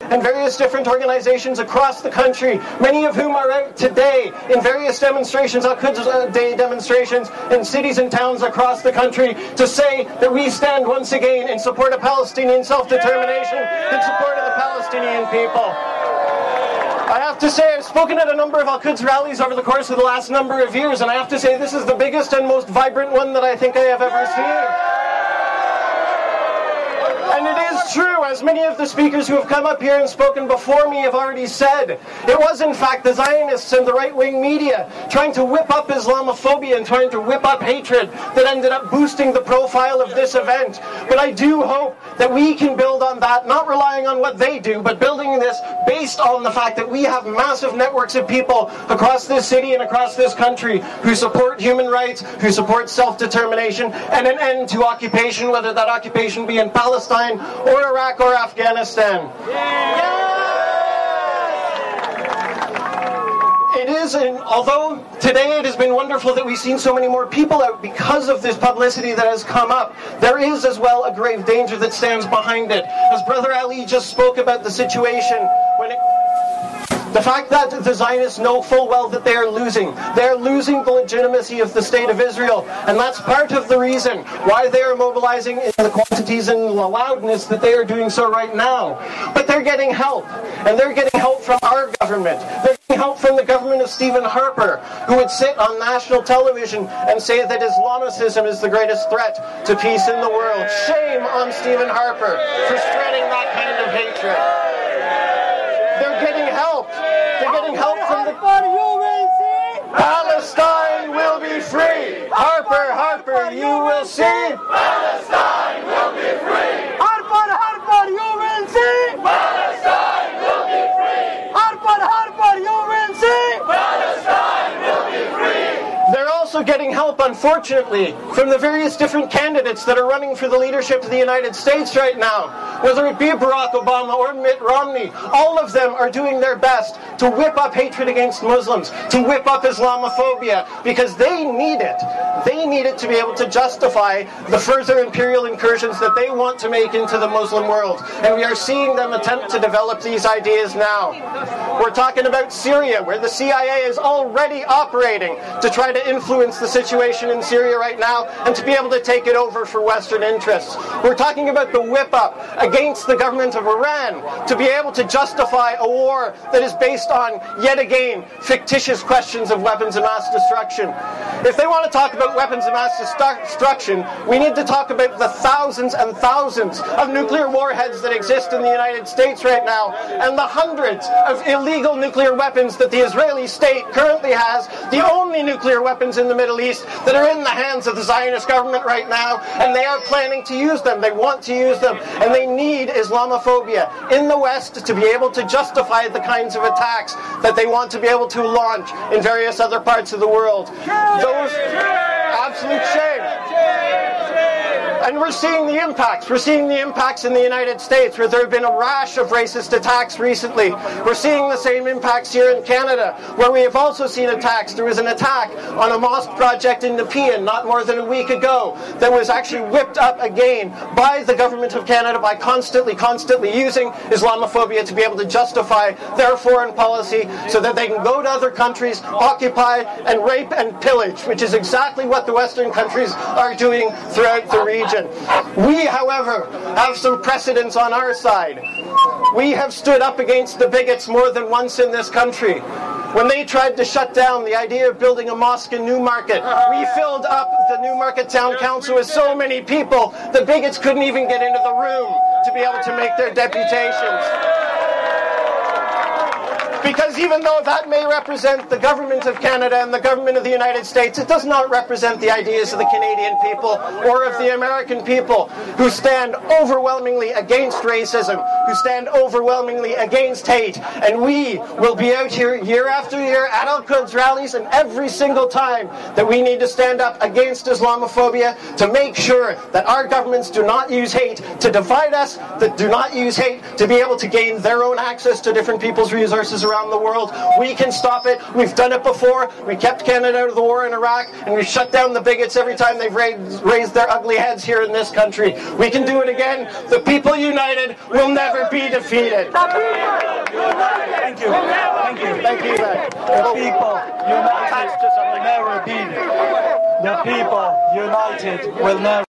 and various different organizations across the country, many of whom are out today in various demonstrations, Al-Quds Day demonstrations in cities and towns across the country, to say that we stand once again in support of Palestinian self-determination, in support of the Palestinian people. I have to say, I've spoken at a number of Al-Quds rallies over the course of the last number of years, and I have to say this is the biggest and most vibrant one that I think I have ever seen. And it is true, as many of the speakers who have come up here and spoken before me have already said, it was in fact the Zionists and the right-wing media trying to whip up Islamophobia and trying to whip up hatred that ended up boosting the profile of this event. But I do hope that we can build on that, not relying on what they do, but building this based on the fact that we have massive networks of people across this city and across this country who support human rights, who support self-determination, and an end to occupation, whether that occupation be in Palestine or Iraq or Afghanistan. It is, and although today it has been wonderful that we've seen so many more people out because of this publicity that has come up, there is as well a grave danger that stands behind it. As Brother Ali just spoke about the situation, the fact that the Zionists know full well that they are losing the legitimacy of the State of Israel, and that's part of the reason why they are mobilizing in the quantities and the loudness that they are doing so right now. But they're getting help, and they're getting help from our government. They're getting help from the government of Stephen Harper, who would sit on national television and say that Islamicism is the greatest threat to peace in the world. Shame on Stephen Harper for spreading that kind of hatred. They're getting help. They're getting help from the... Palestine will be free. Harper, Harper, you will see. Palestine will be free. Harper, Harper, you will see. Palestine will be free. Harper, Harper, you will see. Palestine will be free. They're also getting help, unfortunately, from the various different candidates that are running for the leadership of the United States right now. Whether it be Barack Obama or Mitt Romney, all of them are doing their best to whip up hatred against Muslims, to whip up Islamophobia, because they need it. They need it to be able to justify the further imperial incursions that they want to make into the Muslim world. And we are seeing them attempt to develop these ideas now. We're talking about Syria, where the CIA is already operating to try to influence the situation in Syria right now and to be able to take it over for Western interests. We're talking about the whip-up against the government of Iran to be able to justify a war that is based on, yet again, fictitious questions of weapons of mass destruction. If they want to talk about weapons of mass destruction, we need to talk about the thousands and thousands of nuclear warheads that exist in the United States right now, and the hundreds of illegal nuclear weapons that the Israeli state currently has, the only nuclear weapons in the Middle East that are in the hands of the Zionist government right now, and they are planning to use them. They want to use them, and they need Islamophobia in the West to be able to justify the kinds of attacks that they want to be able to launch in various other parts of the world. Those absolute shame. And we're seeing the impacts. We're seeing the impacts in the United States, where there have been a rash of racist attacks recently. We're seeing the same impacts here in Canada, where we have also seen attacks. There was an attack on a mosque project in Nepean not more than a week ago that was actually whipped up again by the government of Canada by constantly using Islamophobia to be able to justify their foreign policy so that they can go to other countries, occupy and rape and pillage, which is exactly what the Western countries are doing throughout the region. We, however, have some precedents on our side. We have stood up against the bigots more than once in this country. When they tried to shut down the idea of building a mosque in Newmarket, we filled up the Newmarket Town Council with so many people, the bigots couldn't even get into the room to be able to make their deputations. Because even though that may represent the government of Canada and the government of the United States, it does not represent the ideas of the Canadian people or of the American people who stand overwhelmingly against racism, who stand overwhelmingly against hate. And we will be out here year after year at Al-Quds rallies, and every single time that we need to stand up against Islamophobia to make sure that our governments do not use hate to divide us, that do not use hate to be able to gain their own access to different people's resources around the world. We can stop it. We've done it before. We kept Canada out of the war in Iraq, and we shut down the bigots every time they've raised their ugly heads here in this country. We can do it again. The people united will never never be defeated. Thank you. Thank you. Thank you. The people united will never be. The people united will never